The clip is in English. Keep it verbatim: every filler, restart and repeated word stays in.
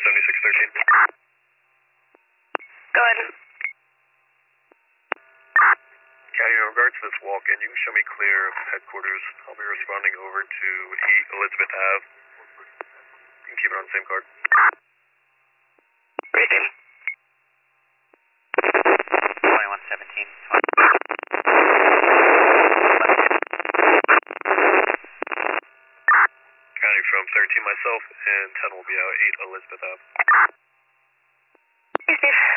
seventy-six thirteen. Go ahead. County, in regards to this walk-in, you can show me clear of headquarters. I'll be responding over to eight Elizabeth Ave. You can keep it on the same card. Racing. twenty-one seventeen. County from thirteen myself, and ten will be out eight Elizabeth Ave. Hey, Steve.